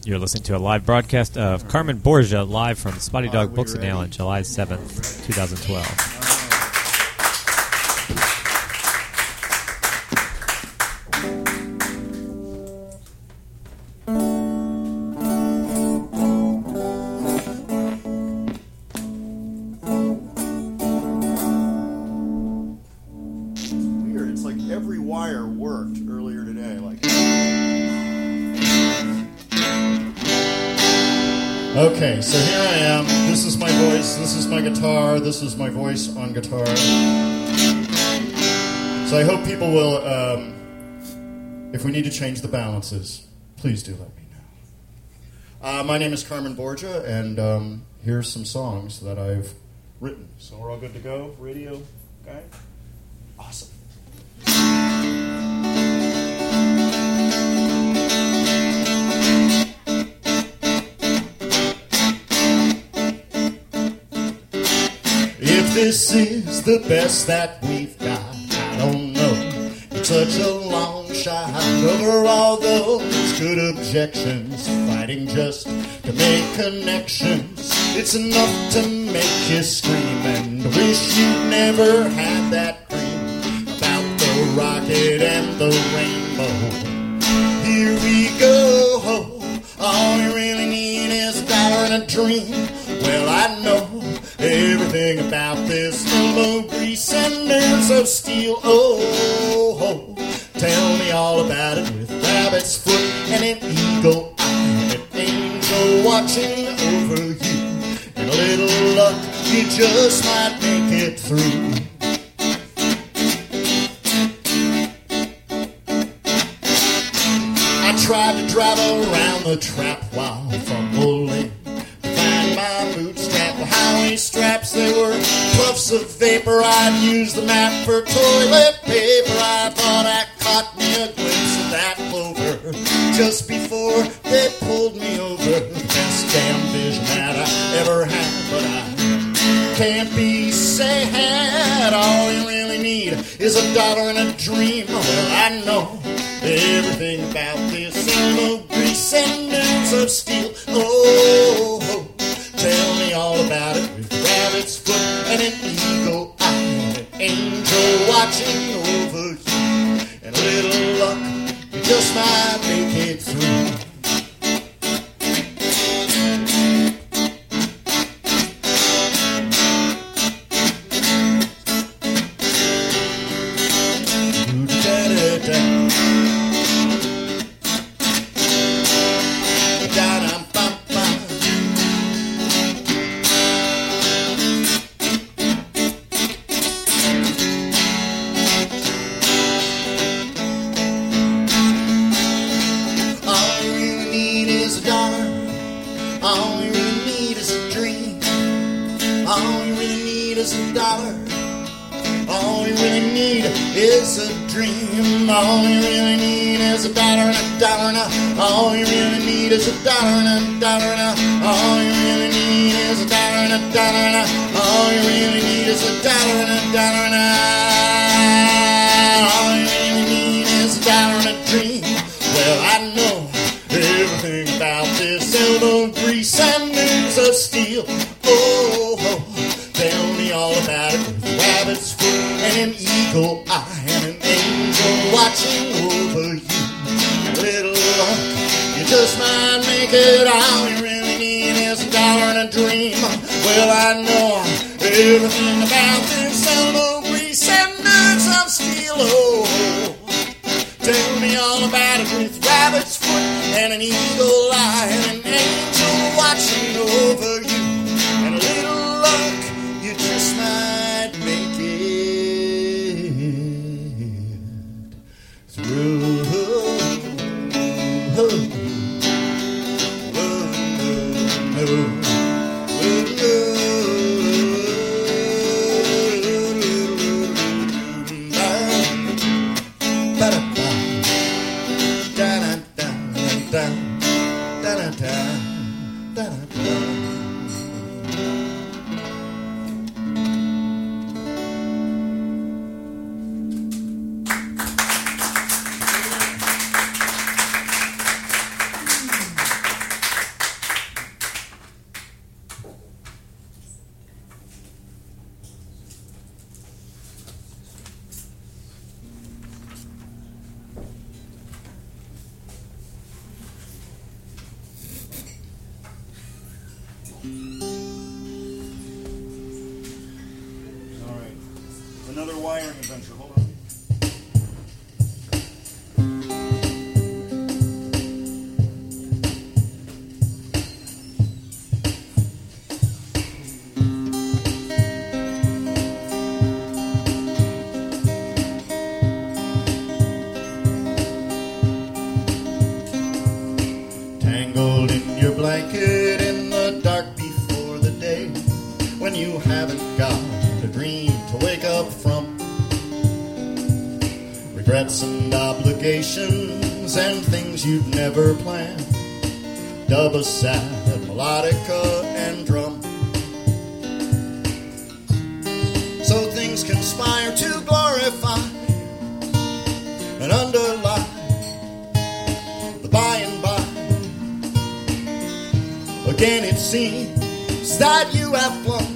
You're listening to a live broadcast of Carmen Borgia live from Spotty Dog Books and Ale on July 7th, 2012. Weird. It's like every wire worked earlier today. Okay, so here I am. This is my voice, this is my guitar, this is my voice on guitar. So I hope people will, if we need to change the balances, please do let me know. My name is Carmen Borgia, and here's some songs that I've written. So we're all good to go? Radio guy? Awesome. If this is the best that we've got, I don't know. It's such a long shot over all those good objections, fighting just to make connections. It's enough to make you scream and wish you'd never had that dream about the rocket and the rainbow. Here we go. All you really need is a dollar and a dream. Well, I know everything about this elbow grease and nerves of steel. Oh, tell me all about it with rabbit's foot and an eagle eye, an angel watching over you, and a little luck, you just might make it through. I tried to drive around the trap while fumbling to find my bootstrap, the highway straps, they were puffs of vapor. I'd use the map for toilet paper. I thought I caught me a glimpse of that clover just before they pulled me over. The best damn vision that I ever had, but I can't be sad. All you really need is a dollar and a dream. Well, I know everything about this elbow grease and nerves of steel. Oh, tell me all about it with rabbit's foot and an eagle eye, an angel watching over you, and a little luck, you just might make it through. All you really need is a dollar and a dollar and a. All you really need is a dollar and a dollar and a. All you really need is a dollar and a dollar and a. All you really need is a dollar and a dollar and a. All you really need is a dollar and a dream. Well, I know everything about this elbow grease and nerves of steel. Oh, tell me all about it with rabbit's foot and an eagle eye and an angel watching over you. A little luck, you just might make it. All you really need is a dollar and a dream. Well, I know everything about this elbow grease and nerves of steel. Oh, tell me all about it with rabbit's foot and an eagle eye and an angel watching over you, and a little luck, you just might make it through. adventure. Hold on. Tangled in your blanket in the dark before the day, when you haven't got a dream to wake up from. Regrets and obligations and things you'd never planned. Dub a sad melodica and drum. So things conspire to glorify and underlie the by and by. Again it seems that you have flown,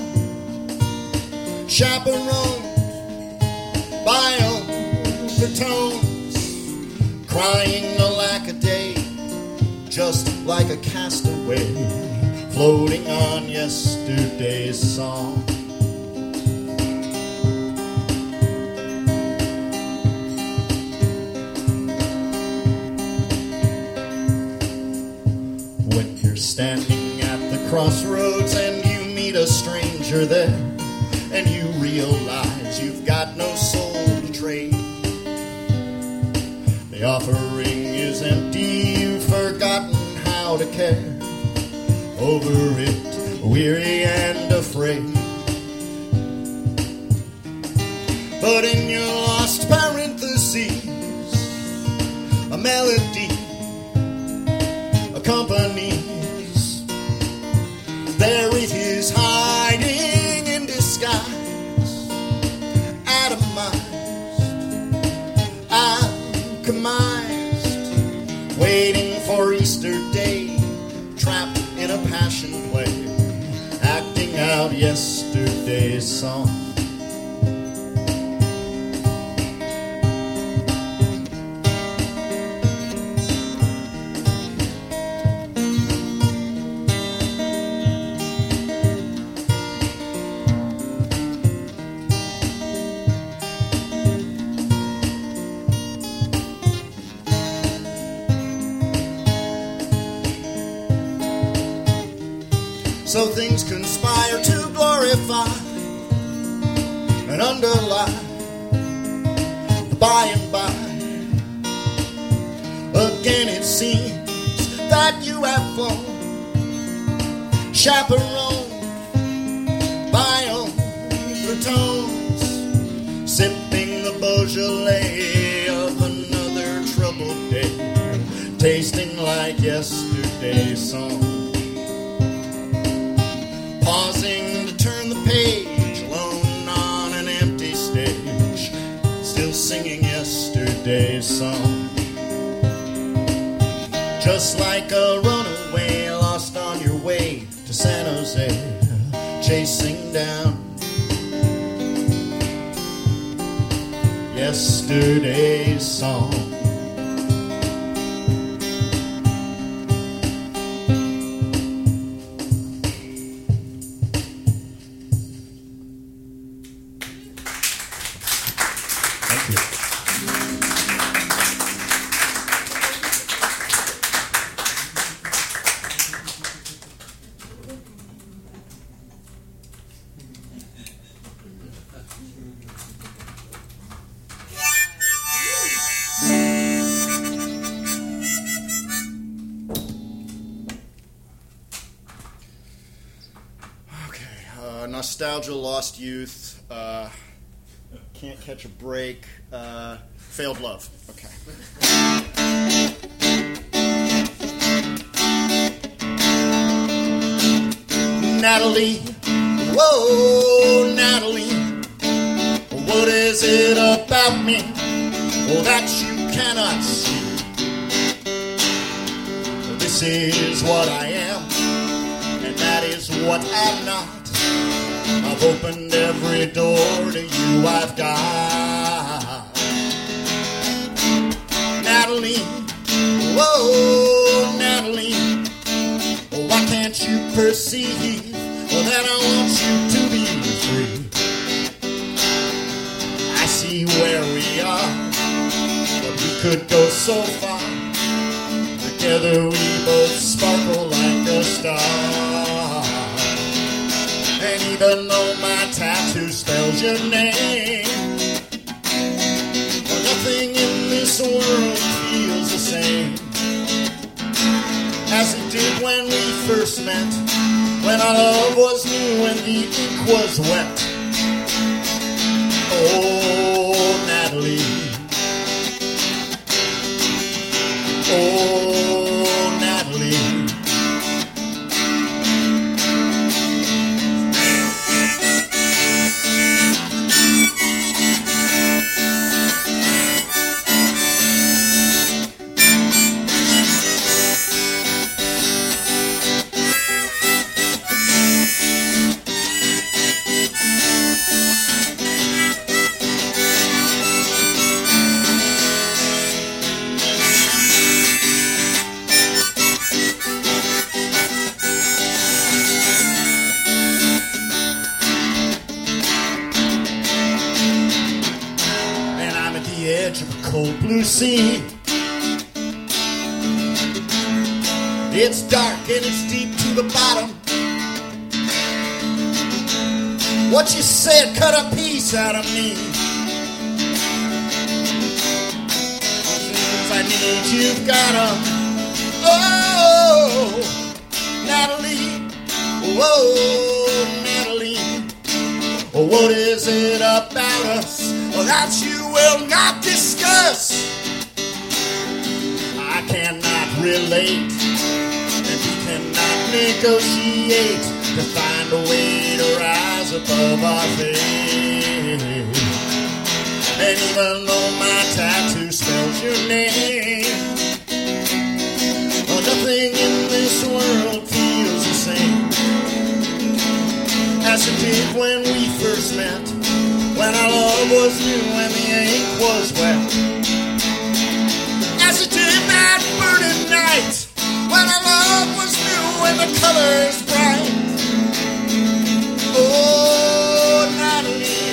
chaperoned by overtones, crying alack a day, just like a castaway, floating on yesterday's song. When you're standing at the crossroads and you meet a stranger there, and you realize you've got no soul to trade. The offering is empty, you've forgotten how to care. Over it, weary and afraid. But in your lost parentheses, a melody accompanies. There it is, hiding in disguise, atomized, alchemized, waiting for Easter Day, trapped in a passion play, acting out yesterday's song. So things conspire to glorify and underlie the by and by. Again it seems that you have flown, chaperoned by overtones, sipping the Beaujolais of another troubled day, tasting like yesterday's song. Pausing to turn the page, alone on an empty stage, still singing yesterday's song. Just like a runaway lost on your way to San Jose, chasing down yesterday's song. Nostalgia, Lost Youth, Can't Catch a Break, Failed Love. Okay. Natalie, whoa, Natalie, what is it about me that you cannot see? This is what I am, and that is what I'm not. I've opened every door to you I've got. Natalie, whoa, Natalie, why can't you perceive that I want you to be free? I see could go so far. Together we both sparkle like a star. And even though my tattoo spells your name, nothing in this world feels the same as it did when we first met, when our love was new and the ink was wet. Oh, Natalie. Oh, Natalie. Cold blue sea. It's dark and it's deep to the bottom. What you said cut a piece out of me. Since I need you've got a oh, Natalie. Whoa, Natalie. What is it about us that you will not discuss? I cannot relate, and we cannot negotiate to find a way to rise above our fate. And even though my tattoo spells your name, nothing in this world feels the same as it did when we first met, when our love was new and the ink was wet. As it did that burning night, when our love was new and the colors bright. Oh, Natalie.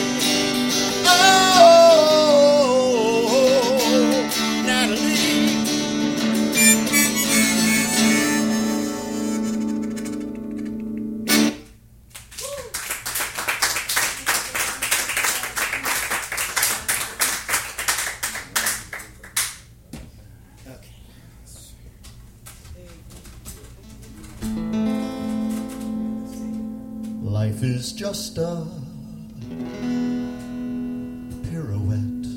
Oh, Natalie. Life is just a pirouette,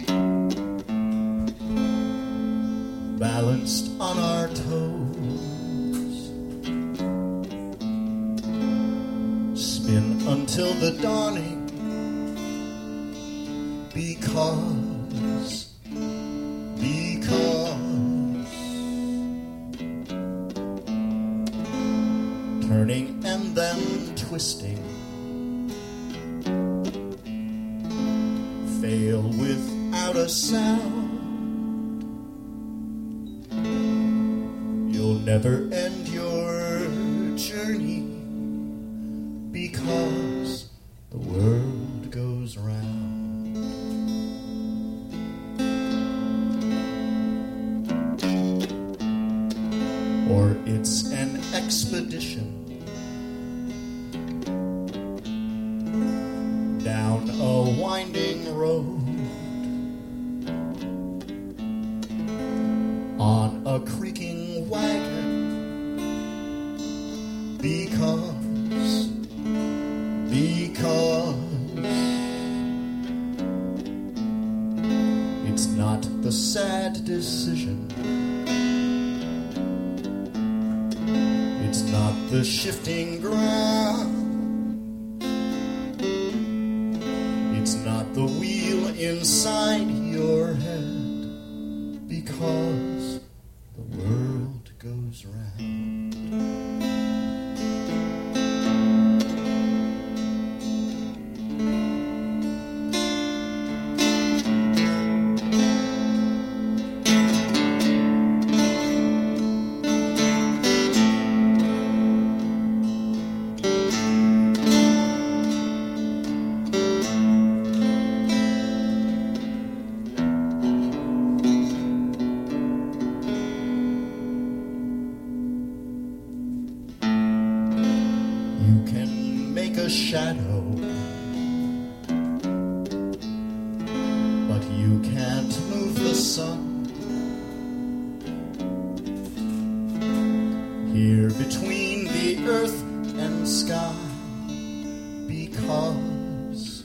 balanced on our toes. Spin until the dawning, because turning and then twisting, fail without a sound. You'll never end your journey, because the world goes round. Or it's an expedition down a winding road, on a creaking wagon, because it's not the sad decision, it's not the shifting ground, it's not the wheel inside your head, because the world goes round. shadow. But you can't move the sun. Here between the earth and sky, because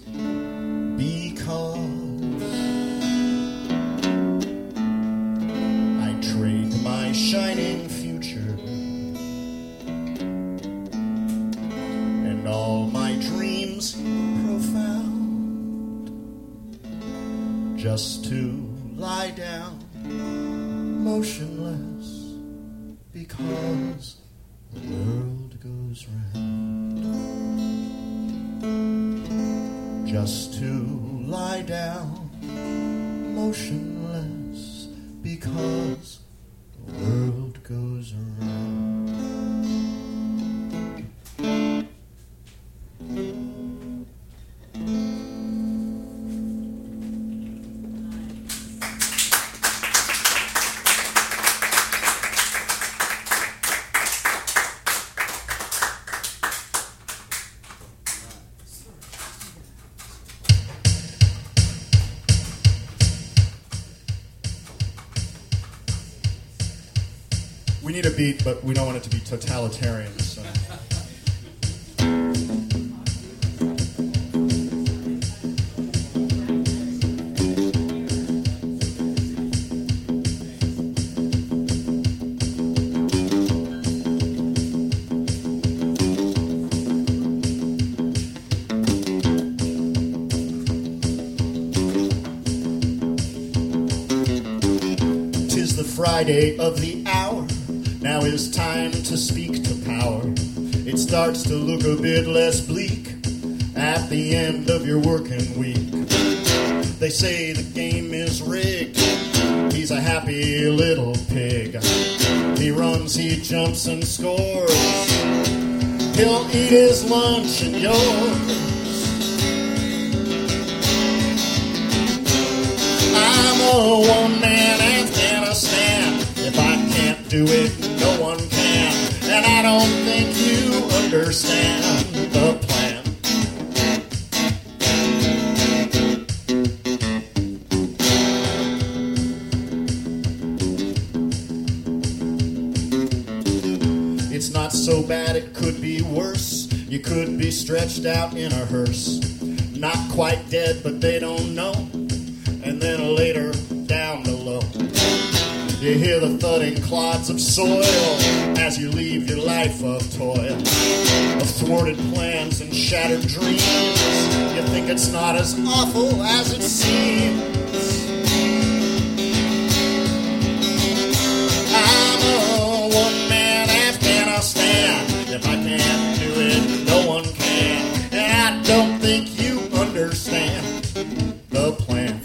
I trade my shining future and all my dreams profound, just to lie down motionless, because the world goes round. Just to lie down motionless, because the world goes around. We need a beat, but we don't want it to be totalitarian, so. Tis the Friday of the hour. Now is time to speak to power. It starts to look a bit less bleak at the end of your working week. They say the game is rigged. He's a happy little pig. He runs, he jumps and scores. He'll eat his lunch and yours. I'm a one-man Afghanistan. If I can't do it, no one can. And I don't think you understand the plan. It's not so bad, it could be worse. You could be stretched out in a hearse. Not quite dead, but they don't know. And then later, down below, you hear the thudding clods of soil as you leave your life of toil, of thwarted plans and shattered dreams. You think it's not as awful as it seems. I'm a one-man Afghanistan. If I can't do it, no one can. And I don't think you understand the plan.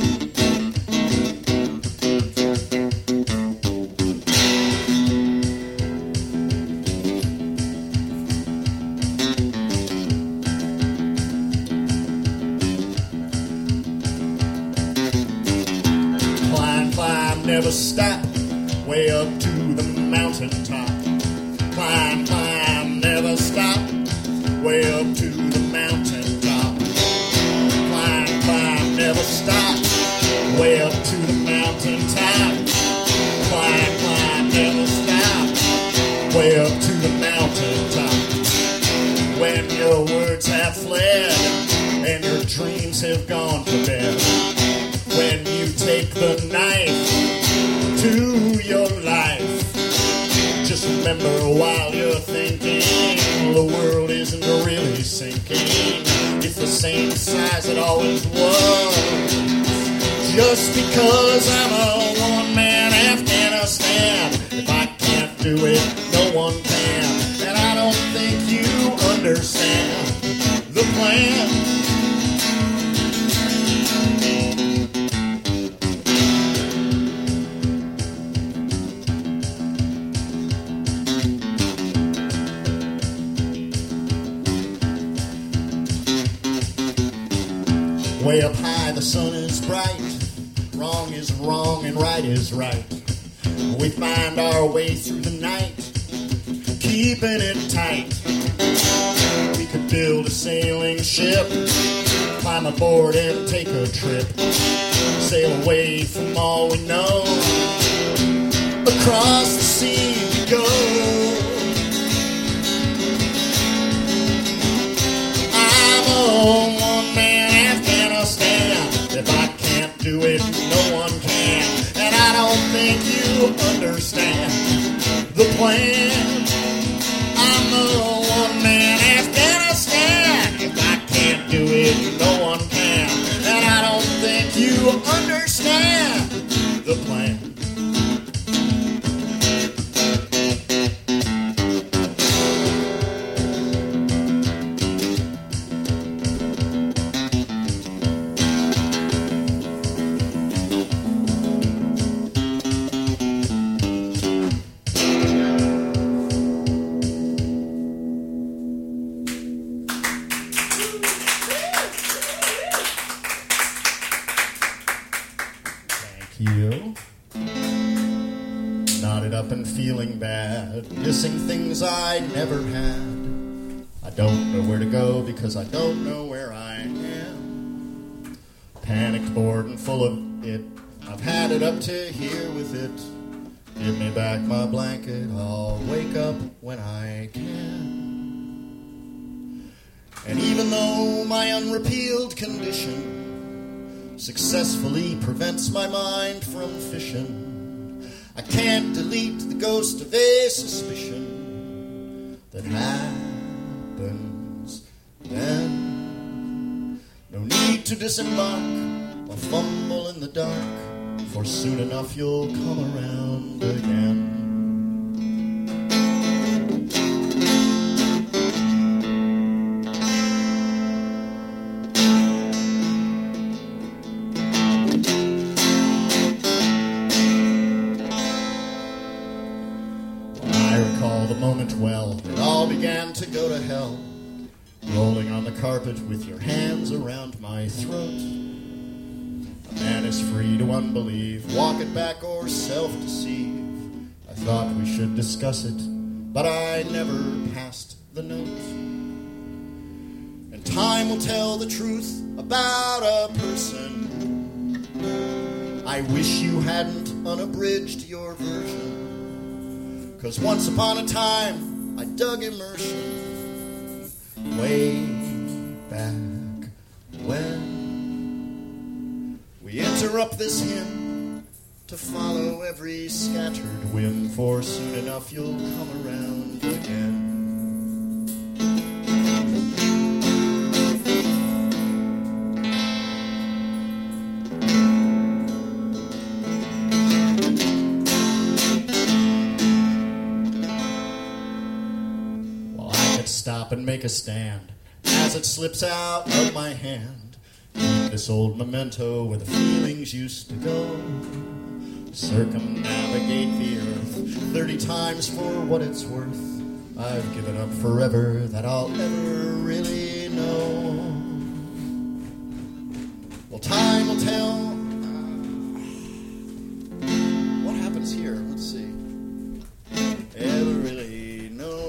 Never stop, way up to the mountaintop. Climb, climb, never stop, way up to the mountaintop. Climb, climb, never stop, way up to the mountaintop. Climb, climb, never stop, way up to the mountaintop. When your words have fled and your dreams have gone to bed, when you take the knife to your life, just remember while you're thinking, the world isn't really sinking. It's the same size it always was. Just because I'm a one-man Afghanistan, if I can't do it, no one can. And I don't think you understand the plan. Way up high, the sun is bright. Wrong is wrong and right is right. We find our way through the night, keeping it tight. We could build a sailing ship, climb aboard and take a trip, sail away from all we know, across the sea we go. I'm a one-man Afghanistan. If I can't do it, no one can. And I don't think you understand the plan. I'm a one-man Afghanistan. If I can't do it, no one can. And I don't think you understand the plan. You knotted up and feeling bad, missing things I never had. I don't know where to go because I don't know where I am. Panicked, bored, and full of it. I've had it up to here with it. Give me back my blanket, I'll wake up when I can. And even though my unrepealed condition successfully prevents my mind from fishing, I can't delete the ghost of a suspicion that happens then. No need to disembark or fumble in the dark, for soon enough you'll come around again. Well, it all began to go to hell, rolling on the carpet with your hands around my throat. A man is free to unbelieve, walk it back or self-deceive. I thought we should discuss it, but I never passed the note. And time will tell the truth about a person. I wish you hadn't unabridged your version, 'cause once upon a time I dug immersion way back when. We interrupt this hymn to follow every scattered whim, for soon enough you'll come around again. Stop and make a stand as it slips out of my hand. Keep this old memento where the feelings used to go. Circumnavigate the earth 30 times for what it's worth. I've given up forever that I'll ever really know. Well, time will tell. What happens here? Let's see. Ever really know?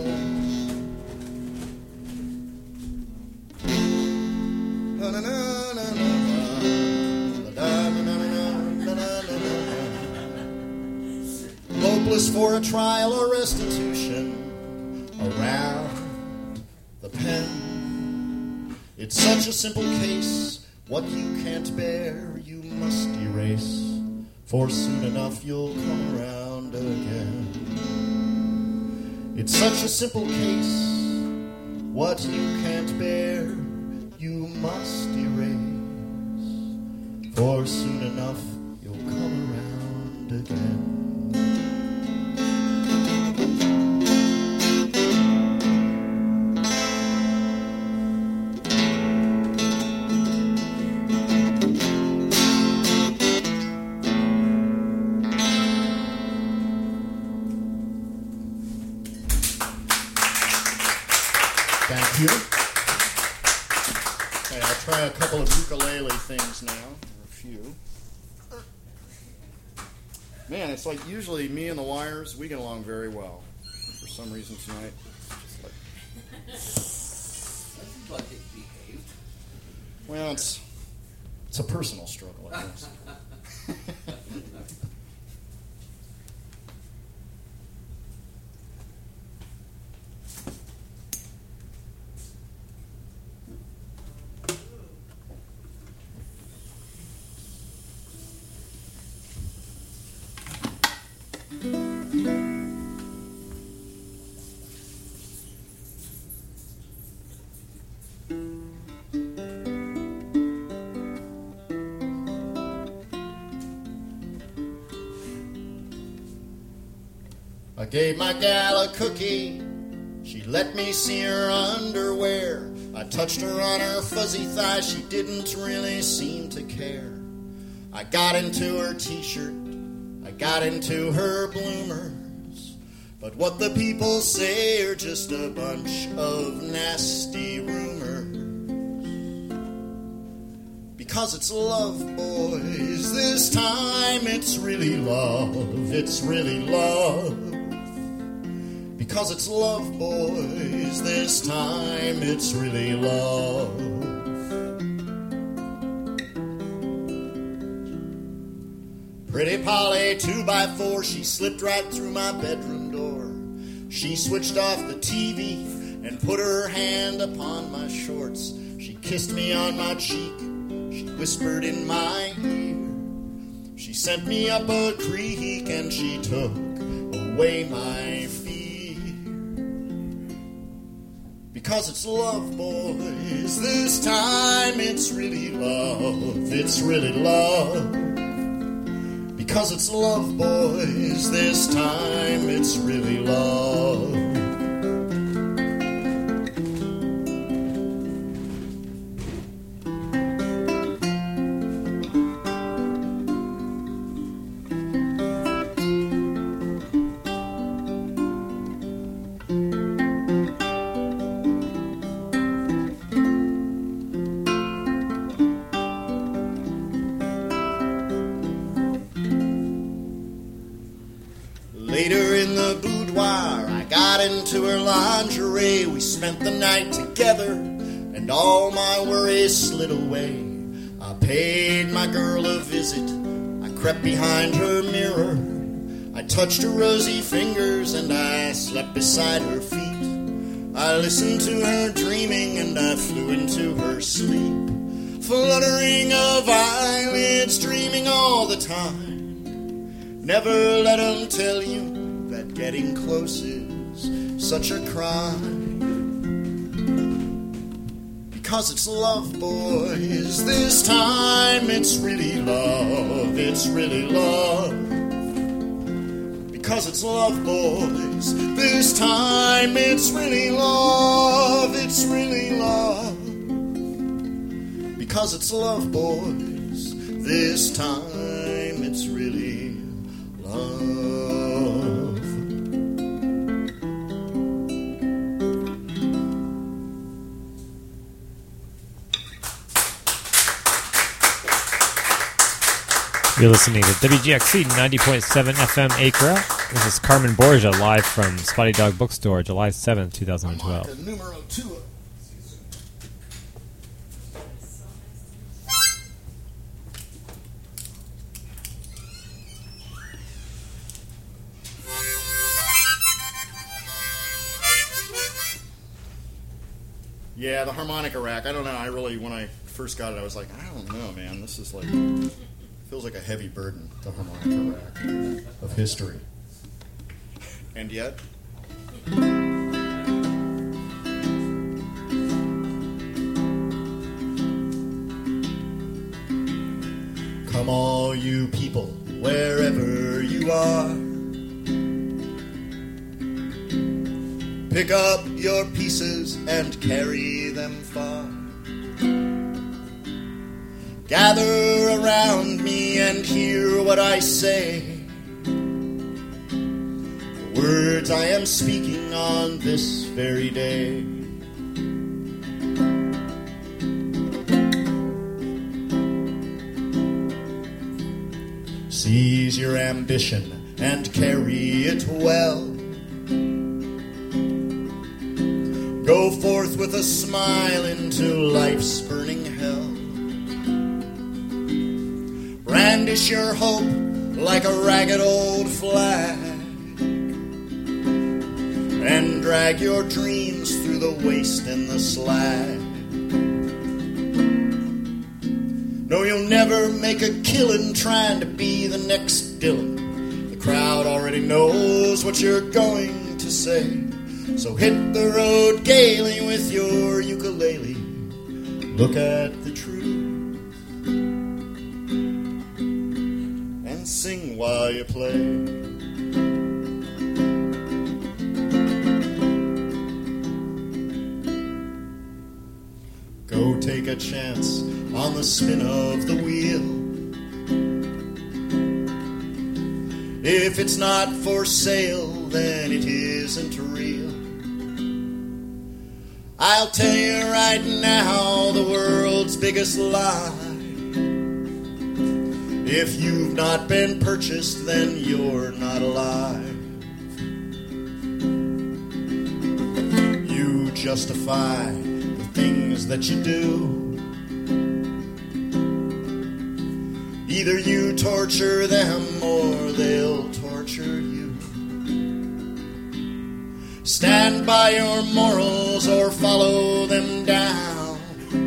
Hopeless for a trial or restitution around the pen. It's such a simple case. What you can't bear, you must erase, for soon enough you'll come around again. It's such a simple case. What you can't bear, you must erase, for soon enough you'll come around again. Thank you. Okay, I'll try a couple of ukulele things now, or a few. Man, it's like usually me and the Wires, we get along very well. For some reason tonight, it's just like... But it behaved. Well, it's a personal struggle, I guess. I gave my gal a cookie. She let me see her underwear. I touched her on her fuzzy thigh. She didn't really seem to care. I got into her t-shirt. I got into her bloomers. But what the people say are just a bunch of nasty rumors. Because it's love, boys. This time it's really love. It's really love. Because it's love, boys, this time it's really love. Pretty Polly, 2x4, she slipped right through my bedroom door. She switched off the TV and put her hand upon my shorts. She kissed me on my cheek, she whispered in my ear. She sent me up a creek and she took away my fear. Because it's love, boys, this time it's really love, it's really love. Because it's love, boys, this time it's really love. Later in the boudoir, I got into her lingerie. We spent the night together, and all my worries slid away. I paid my girl a visit. I crept behind her mirror. I touched her rosy fingers, and I slept beside her feet. I listened to her dreaming, and I flew into her sleep. Fluttering of eyelids, dreaming all the time. Never let them tell you that getting close is such a crime. Because it's love, boys, this time it's really love, it's really love. Because it's love, boys, this time it's really love, it's really love. Because it's love, boys, this time it's really love. You're listening to WGXC 90.7 FM Acra. This is Carmen Borgia live from Spotty Dog Bookstore, July 7th, 2012. Numero 2. Yeah, the harmonica rack. I don't know. I really, when I first got it, I was like, I don't know, man. This is like, feels like a heavy burden, the harmonica rack of history. And yet, come all you people, wherever you are, pick up your pieces and carry them far. Gather around me and hear what I say. The words I am speaking on this very day. Seize your ambition and carry it well. Go Go forth with a smile into life's burning hell. Brandish your hope like a ragged old flag, and drag your dreams through the waste and the slag. No, you'll never make a killing trying to be the next Dylan. The crowd already knows what you're going to say. So hit the road gaily with your ukulele. Look at the truth and sing while you play. Go take a chance on the spin of the wheel. If it's not for sale, then it isn't real. I'll tell you right now the world's biggest lie. If you've not been purchased, then you're not alive. You justify the things that you do. Either you torture them or they'll torture you. Stand by your morals or follow them down.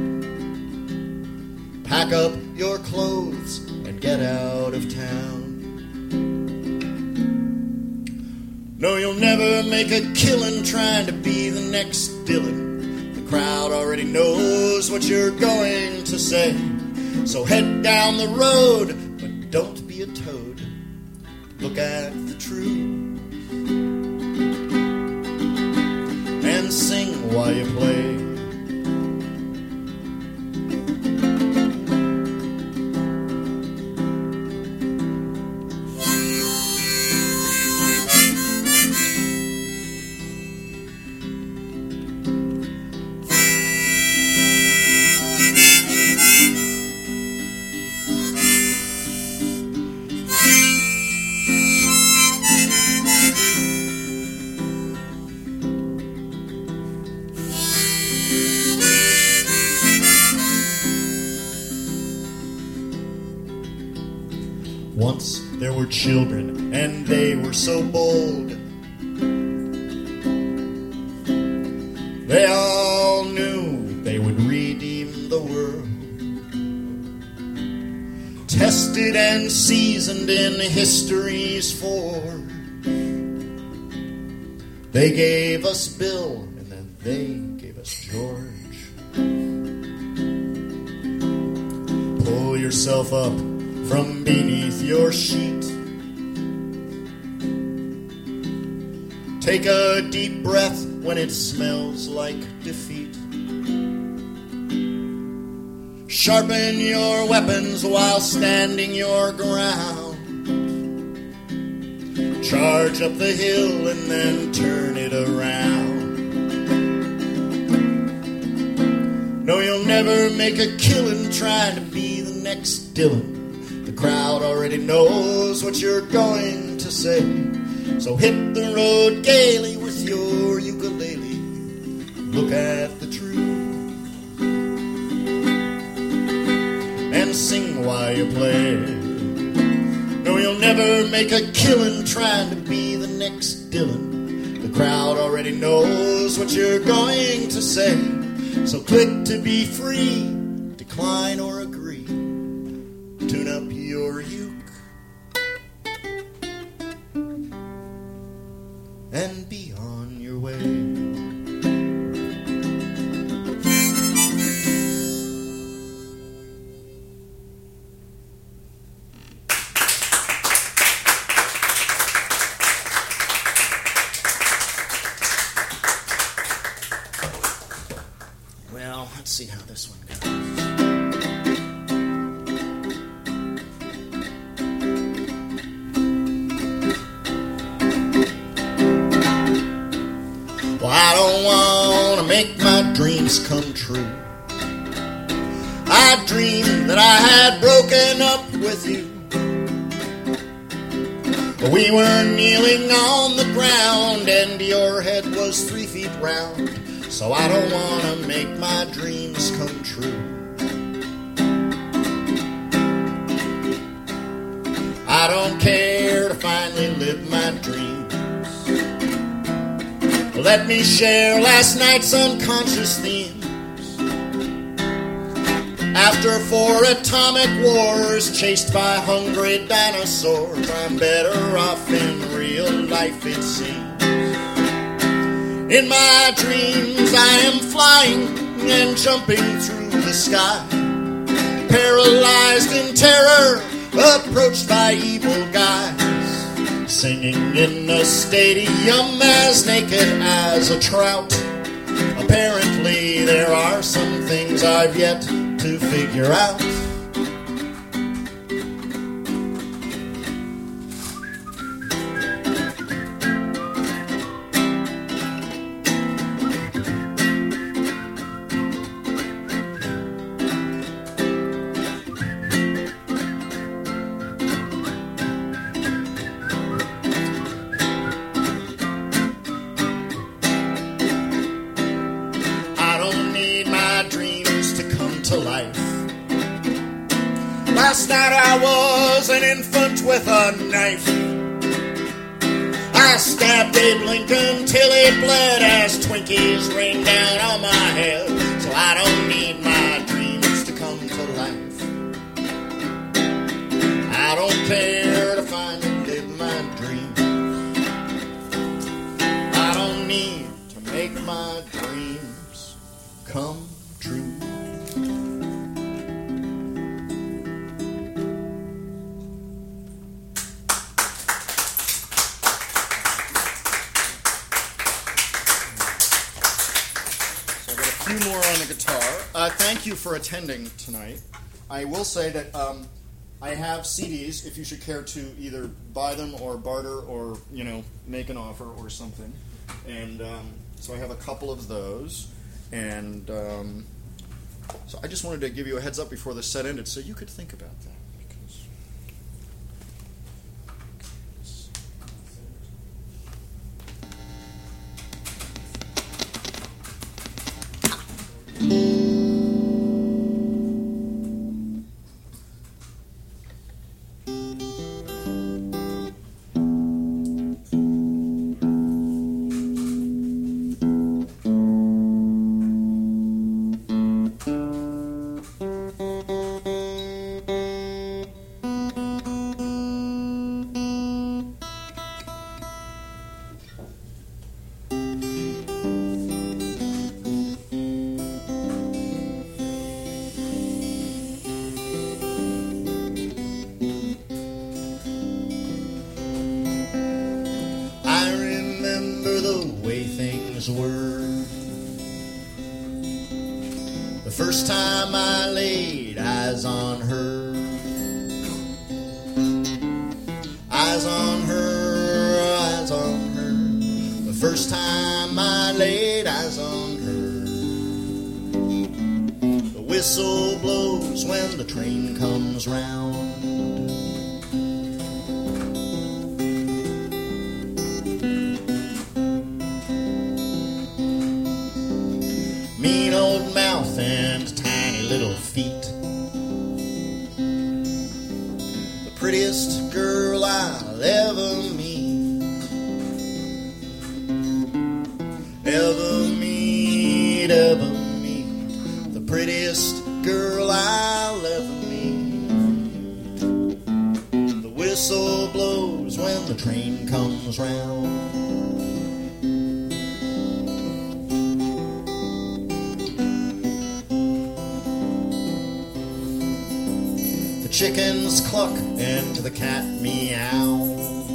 Pack up your clothes and get out of town. No, you'll never make a killing trying to be the next Dylan. The crowd already knows what you're going to say. So head down the road, but don't be a toad. Look at the truth and sing while you play. Once there were children, and they were so bold. They all knew they would redeem the world. Tested and seasoned in history's forge. They gave us Bill, and then they gave us George. Pull yourself up from beneath your sheet. Take a deep breath when it smells like defeat. Sharpen your weapons while standing your ground. Charge up the hill and then turn it around. No, you'll never make a killing trying to be the next Dylan. The crowd already knows what you're going to say. So hit the road gaily with your ukulele. Look at the truth and sing while you play. No, you'll never make a killing trying to be the next Dylan. The crowd already knows what you're going to say. So click to be free, decline or agree. Tune up your uke and be on your way. Well, let's see how this one goes. I don't want to make my dreams come true. I dreamed that I had broken up with you. We were kneeling on the ground and your head was 3 feet round. so I don't want to make my dreams come true. I don't care to finally live my dreams. Let me share last night's unconscious themes. After 4 atomic wars, chased by hungry dinosaurs, I'm better off in real life, it seems. In my dreams I am flying and jumping through the sky, paralyzed in terror, approached by evil guys, singing in a stadium as naked as a trout. Apparently there are some things I've yet to figure out. Last night I was an infant with a knife. I stabbed Abe Lincoln till he bled as Twinkies rained down on my head. So I don't need my dreams to come to life. I don't care to finally live my dreams. I don't need to make my dreams come true. More on the guitar. Thank you for attending tonight. I will say that I have CDs if you should care to either buy them or barter or, make an offer or something. And so I have a couple of those. And so I just wanted to give you a heads up before the set ended so you could think about that. Were the first time I laid eyes on her, eyes on her, eyes on her. The first time I laid eyes on her. The whistle blows when the train comes round. Mean old mouth and tiny little feet. The prettiest girl I'll ever meet. Ever meet, ever meet. The prettiest girl I'll ever meet. The whistle blows when the train comes round. Chickens cluck and the cat meows.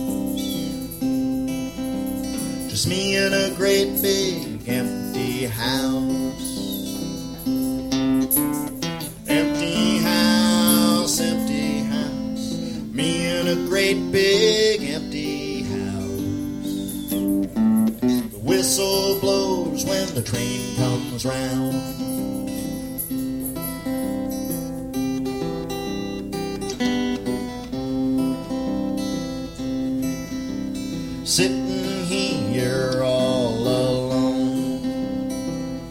Just me in a great big empty house. Empty house, empty house. Me in a great big empty house. The whistle blows when the train comes round. Sitting here all alone,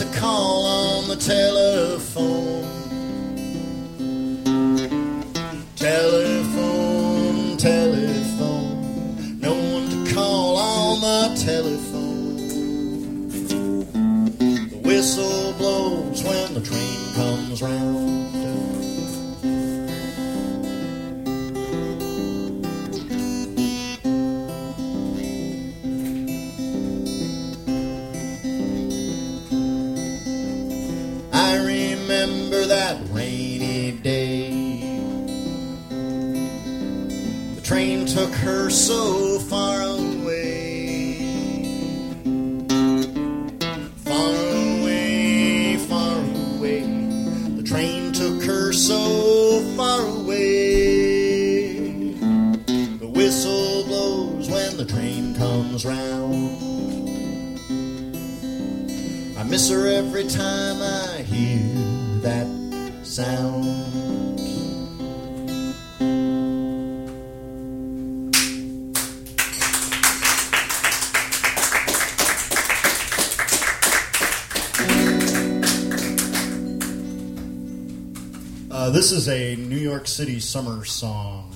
call on the telephone. Telephone, telephone. No one to call on the telephone. The whistle blows when the train comes round. That rainy day, the train took her so far away, far away, far away. The train took her so far away. The whistle blows when the train comes round. I miss her every time I hear that sound. This is a New York City summer song.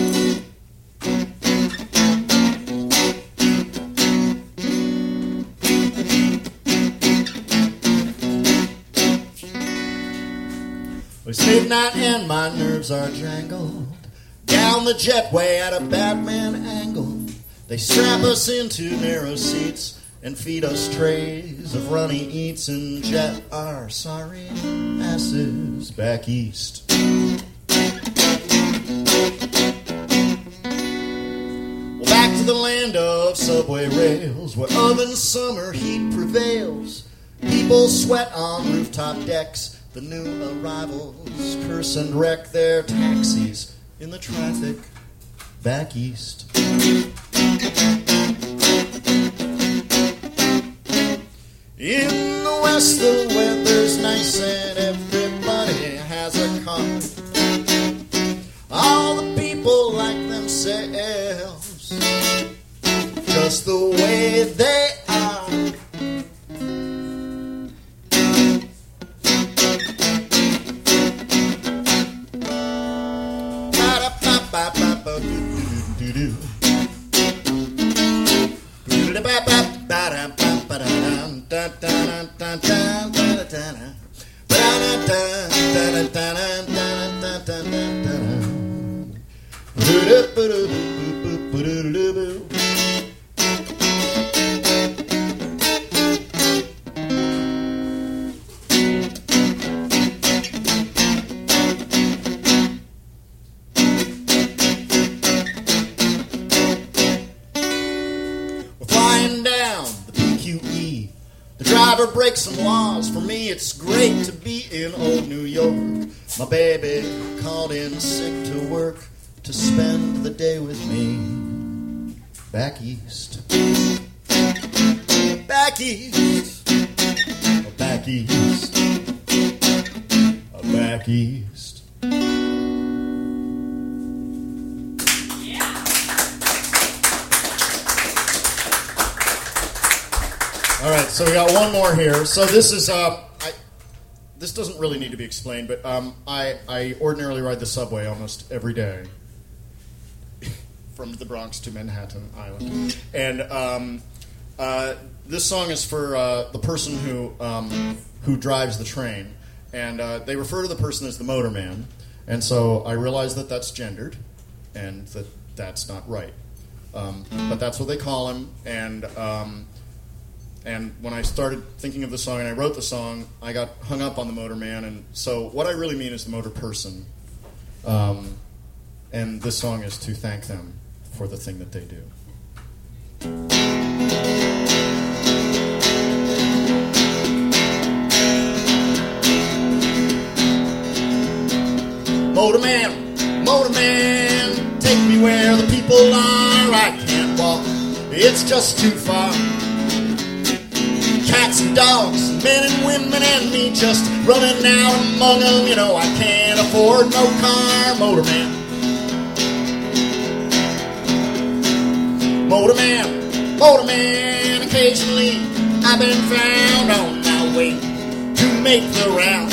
It's midnight and my nerves are jangled. Down the jetway at a Batman angle. They strap us into narrow seats and feed us trays of runny eats and jet our sorry asses back east. Well, back to the land of subway rails, where oven summer heat prevails. People sweat on rooftop decks. The new arrivals curse and wreck their taxis in the traffic back east. In the west, the weather's nice and everybody has a car. All the people like themselves, just the way they are. Break some laws. For me, it's great to be in old New York. My baby called in sick to work to spend the day with me. Back east. Back east. Back east. Back east. All right, so we got one more here. So this is this doesn't really need to be explained, but I ordinarily ride the subway almost every day from the Bronx to Manhattan Island, and this song is for the person who drives the train, and they refer to the person as the motorman, and so I realize that that's gendered, and that's not right, but that's what they call him, and when I started thinking of the song and I wrote the song, I got hung up on the motorman. And so what I really mean is the motor person. And this song is to thank them for the thing that they do. Motorman, motorman, take me where the people are. I can't walk, it's just too far. Cats and dogs, men and women and me just running out among them. You know I can't afford no car. Motorman, motorman, motorman. Occasionally I've been found on my way make the rounds.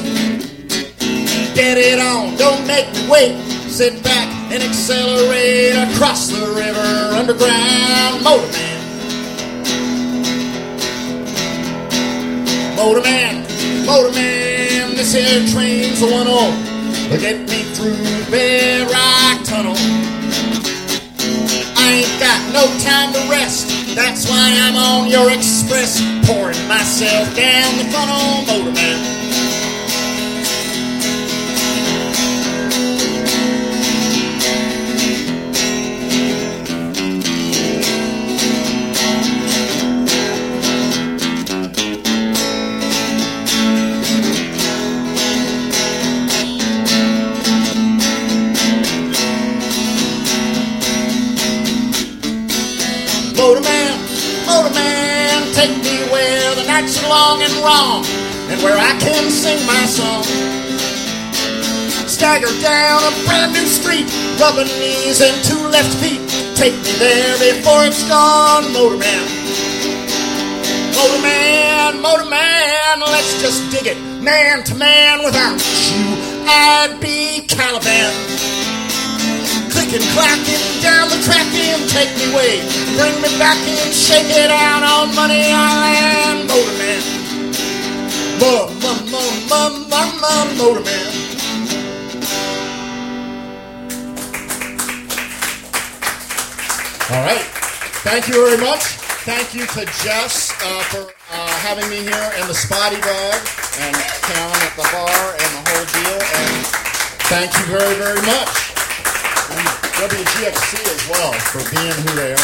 Get it on, don't make me wait. Sit back and accelerate across the river underground. Motor man. Motor man, motor man, this here train's the one on. Get me through Bear Rock Tunnel. I ain't got no time to rest. That's why I'm on your express, pouring myself down the funnel, motor man. Motor man, take me where the nights are long and wrong, and where I can sing my song. Stagger down a brand new street, rubbing knees and two left feet. Take me there before it's gone, motor man. Motor man, motor man, let's just dig it, man to man. Without you, I'd be Caliban. Clicking, clacking down the track and take me away. Bring me back and shake it out on Money Island, motor man. Motor man. All right. Thank you very much. Thank you to Jess for having me here, and the Spotty Dog, and Karen at the bar, and the whole deal. And thank you very, very much. And WGXC as well for being who they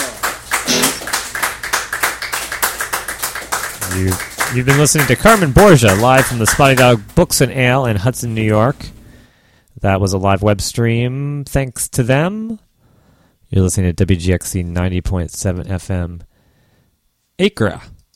are. You've been listening to Carmen Borgia live from the Spotty Dog Books and Ale in Hudson, New York. That was a live web stream. Thanks to them. You're listening to WGXC 90.7 FM. Acra.